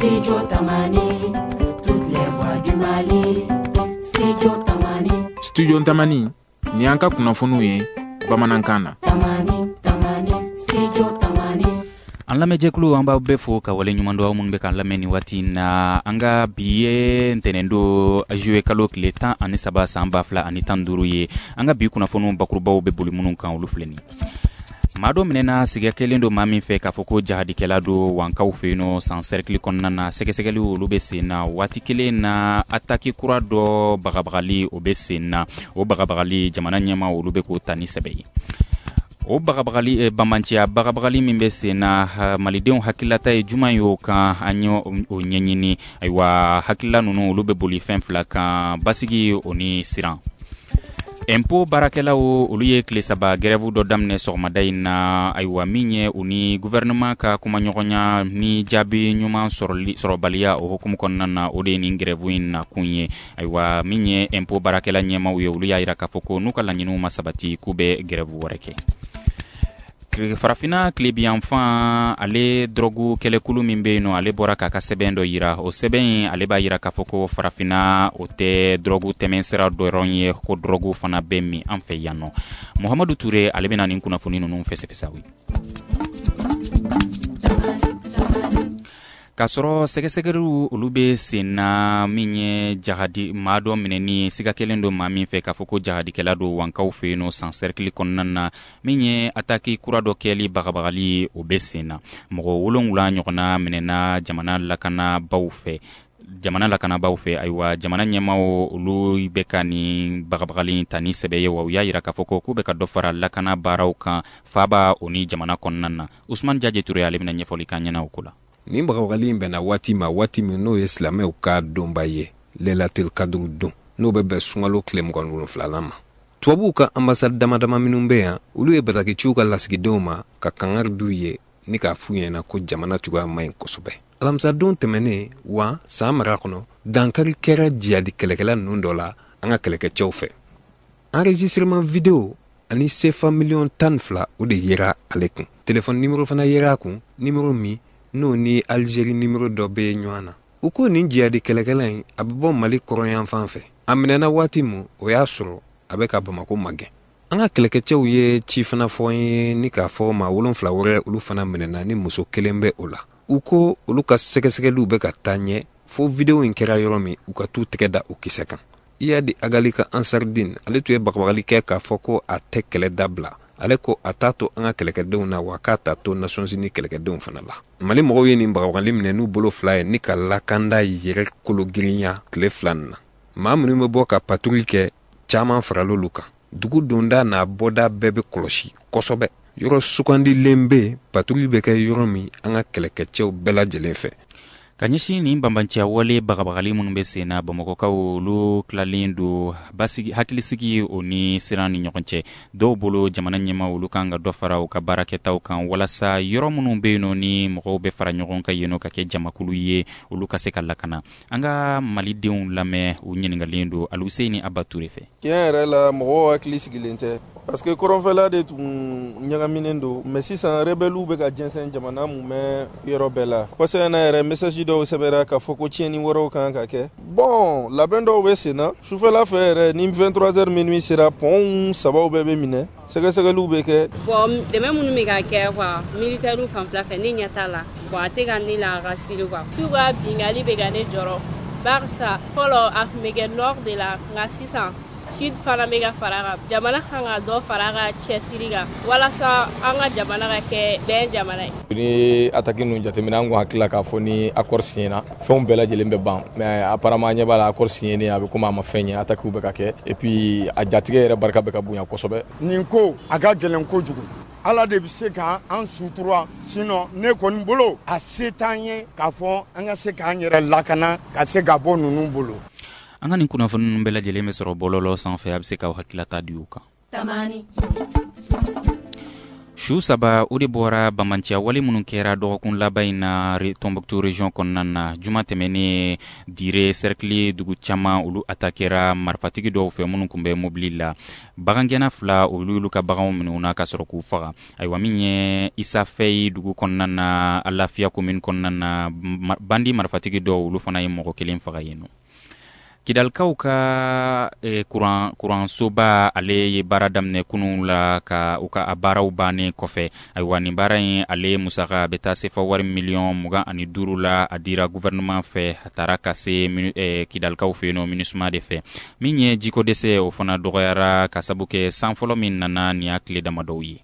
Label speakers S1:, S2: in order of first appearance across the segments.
S1: Studio Tamani, toutes les voix du Mali. Studio Tamani.
S2: Studio Tamani, ni anka kunafunu ye Bamanankana.
S1: Tamani, Studio Tamani.
S3: An lamɛ jɛkulu an b'aw bɛɛ fo ka wale ɲuman dɔ aw minnu bɛ k'an lamɛn ni waati na an ka bi ye ntɛnɛndo juwe kalo tile 13 san 2015 ye an ka bi kunnafoniw bakurubaw bɛ boli minnu kan olu filɛ nin maa dɔ minɛna siga kelen do maa min fɛ k'a fɔ ko jahadikɛla do wankaw fɛ yen nɔ san cercle kɔnɔna na sɛgɛsɛgɛliw olu bɛ sen na waati kelen na ataki kura dɔ bagabagali o bɛ sen na o bagabagali jamana ɲɛma olu bɛ k'o ta ni sɛbɛ ye o bagabagali bamanciya bagabagali min bɛ sen na malidenw hakililata ye juman ye o kan an ye o ɲɛɲini ayiwa hakilila ninnu olu bɛ boli fɛn fila kan basigi o ni siran impôt baarakɛlaw olu ye tile 3 grève dɔ daminɛ sɔgɔmada in na ayiwa min ye u ni gouvernement ka kumaɲɔgɔnya ni jaabi ɲuman sɔrɔbaliya o hukumu kɔnɔna na o de ye nin grève in na kun ye ayiwa min ye impôt baarakɛla ɲɛmaw ye olu y'a yira k'a fɔ ko n'u ka laɲiniw ma sabati k'u bɛ grève wɛrɛ kɛ farafina tilebiyanfan ale drogu kɛlɛkulu min bɛ yen nɔ ale bɔra k'a ka sɛbɛn dɔ yira o sɛbɛn ale b'a yira k'a fɔ ko farafina o tɛ drogu tɛmɛsira dɔrɔn ye ko drogu fana bɛ min an fɛ yan nɔ Muhamadu Ture ale bɛna nin kunnafoni ninnu fɛsɛfɛsaw ye k'a sɔrɔ sɛgɛsɛgɛliw olu bɛ sen na min ye jahadi maa dɔ minɛni siga kelen do maa min fɛ k'a fɔ ko jahadikɛla do wankaw fɛ yen nɔ san cercle kɔnɔna na min ye ataki kura dɔ kɛli bagabagali o bɛ sen na mɔgɔ 7 ɲɔgɔnna minɛna jamana lakanabaw fɛ ayiwa jamana ɲɛmaw olu bɛ ka ni bagabagali ta ni sɛbɛ ye wa u y'a yira k'a fɔ ko k'u bɛ ka dɔ fara lakana baaraw kan faba o ni jamana kɔnɔna na Usman Jaje Ture ale bɛna ɲɛfɔli k'an ɲɛna o ko la
S4: ni bagabagali in bɛnna waati min n'o ye silamɛw ka donba ye Lailatul Qadr don n'o bɛ bɛn sunkalo tile 27 ma tubabuw ka ambassade damadama minnu bɛ yan olu ye batakiciw ka lasigidenw ma ka kangari d'u ye ni k'a f'u ɲɛna ko jamana cogoya man ɲi kosɛbɛ alamisadon tɛmɛnen wa san mara kɔnɔ dankari kɛra jihadi kɛlɛkɛla ninnu dɔ la an ka kɛlɛkɛcɛw fɛ enregistrement vidéo ani CFA million 12 o de yera ale kun téléphone numéro fana yera kun numéro min n'o ni Algérie numéro dɔ bɛ ɲɔgɔn na u ko nin jihadi kɛlɛkɛla in a bɛ bɔ Mali kɔrɔyan fan fɛ a minɛna waati min o y'a sɔrɔ a bɛ ka Bamako magɛn an ka kɛlɛkɛcɛw ye ci fana fɔ ye ni k'a fɔ maa 7 wɛrɛ olu fana minɛna ni muso kelen bɛ o la u ko olu ka sɛgɛsɛgɛliw bɛ ka taa ɲɛ fo video in kɛra yɔrɔ min u ka t'u tɛgɛ da o kisɛ kan Iyadi Agali ka Ansardine ale tun ye bagabagali kɛ k'a fɔ ko a tɛ kɛlɛ dabila ale ko a t'a to an ka kɛlɛkɛdenw na wa k'a t'a to Nations Unies kɛlɛkɛdenw fana la Mali mɔgɔw ye nin bagabagali minɛ n'u bolo 2 ye ni ka lakanda yɛrɛ kologirinya tile 2 na maa minnu bɛ bɔ ka patrouille kɛ caman faralolu kan dugu donda n'a bɔda bɛɛ bɛ kɔlɔsi kosɛbɛ yɔrɔ sugandilen bɛ patrouille bɛ kɛ yɔrɔ min an ka kɛlɛkɛcɛw bɛɛ lajɛlen fɛ
S3: ka ɲɛsin nin banbanciya wale bagabagali minnu bɛ sen na bamakɔkaw olu tilalen do hakilisigi o ni siran ni ɲɔgɔn cɛ dɔw bolo jamana ɲɛma olu kan ka dɔ fara u ka baarakɛtaw kan walasa yɔrɔ minnu bɛ yen nɔ ni mɔgɔw bɛ fara ɲɔgɔn kan yen nɔ ka kɛ jamakulu ye olu ka se ka lakana an ka malidenw lamɛn u ɲininkalen do Aluseni Abature fɛ
S5: tiɲɛ yɛrɛ la mɔgɔw hakili sigilen tɛ parce que kɔrɔnfɛla de tun ɲagaminen do mais sisan rebelliw bɛ ka jɛnsɛn jamana mun bɛ yɔrɔ bɛɛ la kɔsɛ na yɛrɛ message dɔw sɛbɛra k'a fɔ ko tiɲɛni wɛrɛw kan ka kɛ bon labɛn dɔw bɛ sen na sufɛla fɛ yɛrɛ ni 23h minuit sera pont 3 bɛɛ bɛ minɛ sɛgɛsɛgɛliw bɛ kɛ
S6: bon dɛmɛ minnu bɛ ka kɛ quoi militaire fanfɛla fɛ ne ɲɛ t'a la bon a tɛ ka ne la ka siri quoi su ka bingali bɛ ka ne jɔrɔ barisa fɔlɔ a tun bɛ kɛ nord de la nka sisan sud fana bɛ ka fara kan jamana kan ka dɔ fara ka cɛsiri kan walasa an ka jamana ka kɛ bɛn jamana ye
S7: ni ataki ninnu jateminɛ an ko hakilila k'a fɔ ni accord signéna fɛnw bɛɛ lajɛlen bɛ ban mais apparemment ɲɛ b'a la accord signé a bɛ komi a ma fɛn ɲɛ atakiw bɛ ka kɛ et puis a jatigɛ yɛrɛ barika bɛ ka bonya kosɛbɛ
S8: nin ko a ka gɛlɛn kojugu Ala de bɛ se k'an sutura sinon ne kɔni bolo a se t'an ye k'a fɔ an ka se k'an yɛrɛ lakana ka se ka bɔ ninnu bolo
S3: an ka nin kunnafoni ninnu bɛɛ lajɛlen bɛ sɔrɔ bɔlɔlɔ sanfɛ a bɛ se k'aw hakilata di u kan Shu saba o de bɔra Bamancia wale minnu kɛra dɔgɔkun laban in na Tombouctou region kɔnɔna na juma tɛmɛnen dire cercle dugu caman olu attaquera marifatigi dɔw fɛ minnu kun bɛ mobili la bagangɛnna 2 olu ka baganw minɛ na ka sɔrɔ k'u faga ayiwa min ye Isa Fɛyi dugu kɔnɔna na Alafia commune kɔnɔna na bandi marifatigi dɔw olu fana ye mɔgɔ 1 faga yen. Kidalkaw ka kuran soba ale ye baara daminɛ kunun la ka u ka baaraw bannen kɔfɛ ayiwa nin baara in ale musaka bɛ taa se fɔ wari miliyɔn 25 la a dira gouvernement fɛ a taara ka se Kidalkaw fɛ yen MINUSMA de fɛ min ye jiko dɛsɛ o fana dɔgɔyara ka sabu kɛ san fɔlɔ min nana nin y'a tile damadɔw ye.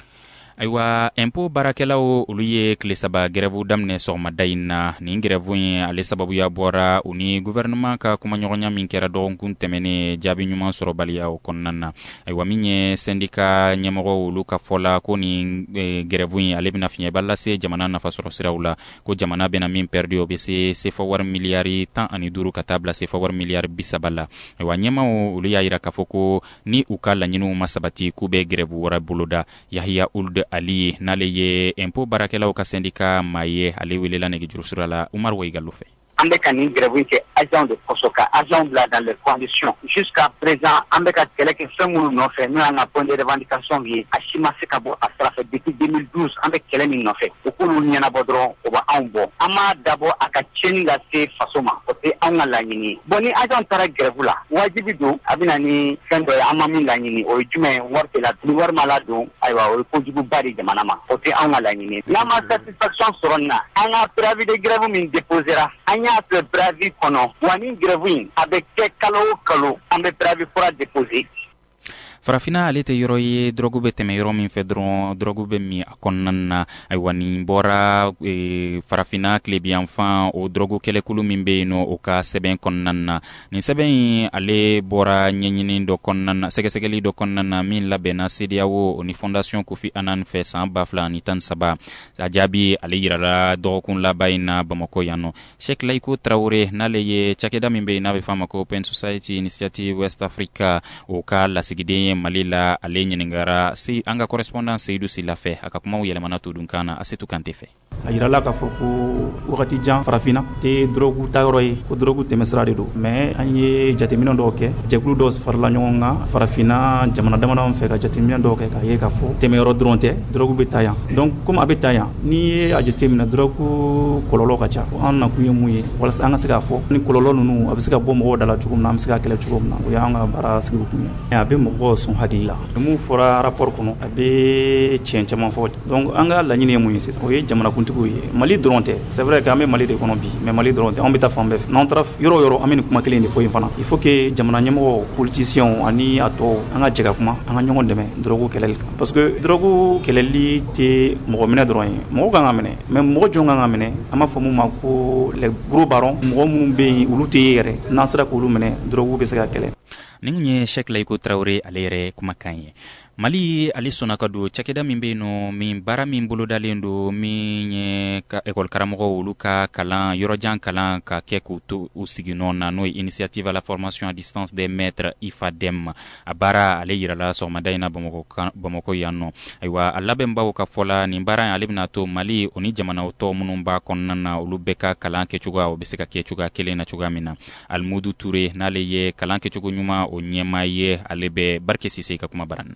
S3: Ayiwa impôt baarakɛlaw olu ye tile 3 grève daminɛ sɔgɔmada in na nin grève in ale sababuya bɔra u ni gouvernement ka kumaɲɔgɔnya min kɛra dɔgɔkun tɛmɛnen jaabi ɲuman sɔrɔbaliya o kɔnɔna na ayiwa min ye syndicat ɲɛmɔgɔ olu ka fɔla ko nin grève in ale bɛna fiɲɛba lase jamana nafasɔrɔ siraw la ko jamana bɛna min perdu o bɛ se fɔ wari miliyari 15 ka taa bila se fɔ wari miliyari 30 la ayiwa ɲɛmaw olu y'a yira k'a fɔ ko ni u ka laɲiniw ma sabati k'u bɛ grève wɛrɛ boloda Yahya Ould Ali n'ale ye impôt baarakɛlaw ka syndicat maa ye ale welela nɛgɛjuru sira la Umar Waigallo fɛ.
S9: An bɛ ka nin grève kɛ agent de poste ka agent bila dans les conditions jusqu'à présent an bɛ ka kɛlɛ kɛ fɛn minnu nɔfɛ n'o y'an ka point de revendication ye a si ma se ka bɔ a sira fɛ depuis 2012 an bɛ kɛlɛ min nɔfɛ o k'olu ɲɛnabɔ dɔrɔn o b'anw bɔ an m'a dabɔ a ka tiɲɛni lase faso ma o tɛ anw ka laɲini ye bon ni agent taara grève la wajibi don a bɛ na ni fɛn dɔ ye an ma min laɲini o ye jumɛn ye wari tɛ la ni wari ma ladon ayiwa o ye kojuguba de jamana ma o tɛ anw ka laɲini ye n'an ma satisfaction sɔrɔ nin na an ka préavis de grève min déposera an y'a fɛ préavis kɔnɔ wa ni grève in a bɛ kɛ kalo o kalo an bɛ préavis fura déposer.
S3: Farafina ale tɛ yɔrɔ ye drogue bɛ tɛmɛ yɔrɔ min fɛ dɔrɔn drogue bɛ min a kɔnɔna na ayiwa nin bɔra farafina tilebiyanfan o drogue kɛlɛkulu min bɛ yen nɔ o ka sɛbɛn kɔnɔna na nin sɛbɛn in ale bɔra ɲɛɲini dɔ kɔnɔna na sɛgɛsɛgɛli dɔ kɔnɔna na min labɛnna CEDEAO o ni fondation Kofi Annan fɛ san 2013 a jaabi ale yirala dɔgɔkun laban in na Bamako yan nɔ Sheikh Laiko Traoré n'ale ye cakɛda min bɛ yen n'a bɛ f'a ma ko Open Society Initiative West Africa o ka lasigiden Mali la ale ɲiningara an ka correspondant Seydou Sila fɛ a ka kumaw yɛlɛmana to dunkan na Asetu Kante fɛ.
S10: A yirala k'a fɔ ko wagati jan farafina tɛ drogue ta yɔrɔ ye ko drogue tɛmɛsira de don mais an ye jateminɛ dɔw kɛ jɛkulu dɔw farala ɲɔgɔn kan farafina jamana damadɔ fɛ ka jateminɛ dɔw kɛ k'a ye k'a fɔ tɛmɛyɔrɔ dɔrɔn tɛ drogue bɛ taa yan donc comme a bɛ taa yan n'i ye a jateminɛ drogue kɔlɔlɔ ka ca an nakun ye mun ye walasa an ka se k'a fɔ ni kɔlɔlɔ ninnu a bɛ se ka bɔ mɔgɔw da la cogo min na an bɛ se ka kɛlɛ cogo min na o y'an ka baara sigi kun ye a bɛ mɔgɔw sɔn hakili la mun fɔra rapport kɔnɔ a bɛ tiɲɛ caman fɔ donc an ka laɲini ye mun ye sisan o ye jamanakuntigiw ye Mali dɔrɔn tɛ c'est vrai que an bɛ Mali de kɔnɔ bi mais Mali dɔrɔn tɛ an bɛ taa fan bɛɛ fɛ n'an taara yɔrɔ o yɔrɔ an bɛ nin kuma kelen de fɔ yen fana il faut que jamana ɲɛmɔgɔ politiciens ani a tɔw an ka jɛ ka kuma an ka ɲɔgɔn dɛmɛ drogue kɛlɛli kan parce que drogue kɛlɛli tɛ mɔgɔ minɛ dɔrɔn ye mɔgɔ kan ka minɛ mais mɔgɔ jɔn kan ka minɛ an b'a fɔ mun ma ko les gros barons mɔgɔ minnu bɛ yen olu tɛ ye yɛrɛ n'an sera k'olu minɛ drogue bɛ se ka kɛlɛ.
S3: Nin ye Sheikh Laiko Traoré ale yɛrɛ kumakan ye. Mali ale sɔnna ka don cakɛda min bɛ yen nɔ min baara min bolodalen don min ye ka école karamɔgɔw olu ka kalan yɔrɔjan kalan ka kɛ k'u to u sigi nɔ na n'o ye initiative à la formation à distance des maîtres IFADEM a baara ale yirala sɔgɔmada in na Bamako yan nɔ ayiwa a labɛnbaw ka fɔla nin baara in ale bɛna to Mali o ni jamana tɔw minnu b'a kɔnɔna na olu bɛɛ ka kalan kɛcogoya o bɛ se ka kɛ cogoya kelen na cogoya min na Almudu Touré n'ale ye kalan kɛcogo ɲuman o ɲɛmaa ye ale bɛ Barke Sise ka kuma baara na.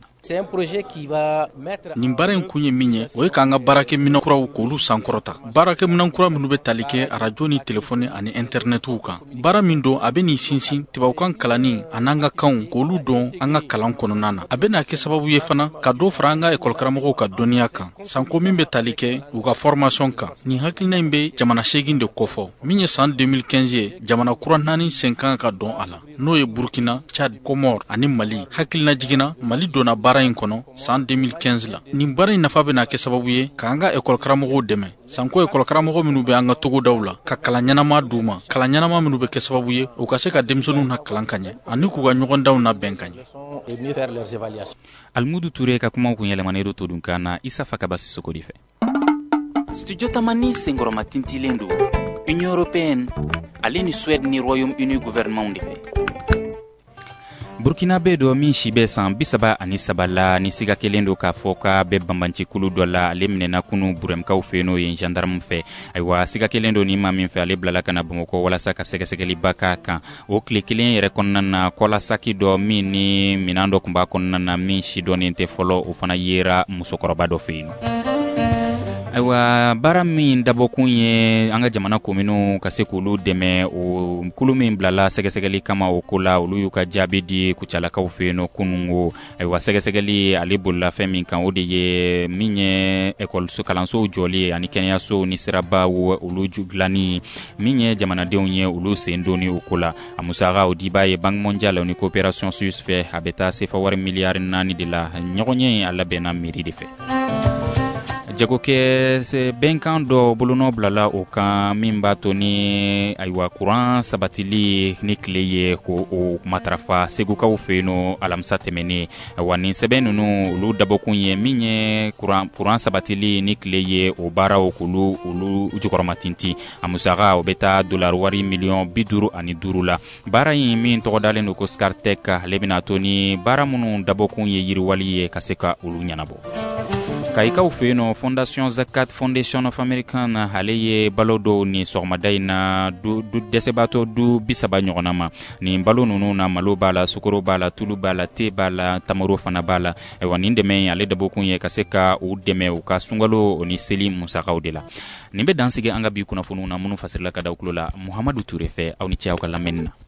S11: Nin baara in kun ye min ye o ye k'an ka baarakɛminɛn kuraw k'olu sankɔrɔta baarakɛminɛn kura minnu bɛ tali kɛ arajo ni telefɔni ani internetiw kan baara min don a bɛ nin sinsin tubabukan kalanni a n'an ka kanw k'olu dɔn an ka kalan kɔnɔna na a bɛ n'a kɛ sababu ye fana ka dɔ fara an ka école karamɔgɔw ka dɔnniya kan sanko min bɛ tali kɛ u ka formation kan nin hakilina in bɛ jamana 8 de kɔfɔ min ye san 2015 ye jamana kura 4 sen kan ka dɔn a la n'o ye Burkina, Tchad, Comore ani Mali hakilina jiginna Mali donna baara in kɔnɔ san 2015 la nin baara in nafa bɛna kɛ sababu ye k'an ka école karamɔgɔw dɛmɛ sanko école karamɔgɔ minnu bɛ an ka togodaw la ka kalan ɲɛnama d'u ma kalan ɲɛnama minnu bɛ kɛ sababu ye u ka se ka denmisɛnninw na kalan ka ɲɛ ani k'u ka ɲɔgɔndanw na bɛn ka ɲɛ.
S3: Almudu Touré ka kumaw kun yɛlɛmanen to dunkan na Isa Fakaba Sisoko de fɛ. Studio Tamani senkɔrɔma tintilen don Union européenne ale ni Suède ni Royaume-Uni gouvernement de fɛ. burkinabe do min si be san 37 la ni siga kelen do ka foka be bambanci kulu do la ale minena kunu buremkaw feno ye gendarme fe aywa siga kelen do ni ma min fe ale blala kana bamako wala saka segesegeli baka kan o kle kelen yere konnana kola saki do min ni minando kumba konnana min si do ni te folo o fana yera musokoroba do feno aywa bara min dabokun ye anga jamana kominu ka se kulu deme o kulu min blala segesegeli kama o kula olu yu ka jabi di kuchala ka ufeno kunungo aywa segesegeli ale bolla femi kan o de ye minye ekol su kalanso joli ani kenya so ni siraba olu juglani minye jamana deunye olu sendoni o kula amusaga o dibaye bank mondial ni coopération suisse fe habeta se fawar milliard nani de la nyogonye alla bena miri de fe jago ke se benkan do buluno blala o kan mimba toni aywa courant sabatili ni kleye ko o matrafa seguka o feno alamsa temene wani sebenunu lu dabokunye minye courant sabatili ni kleye o bara o kulu ulu jukoromatinti amusaga o beta dollar wari million biduru ani durula bara yin min to dalen ko skartek lebina toni bara munu dabokunye yiriwali kaseka ulu nyanabo kaika ufeno Fondation Zakat Foundation of American haleye balodo ni sormadaina du desebato du bisaba nyonama ni balonunu na malobala sukoro bala tulu bala te bala tamaro fana bala ewaninde me ale dabokunye kaseka u deme u kasungalo ni Selim Musaka odela nimbe dansige anga bi kuna funu na munu fasirla kada ukulola Muhammadu Tourefe au ni chiao kala menna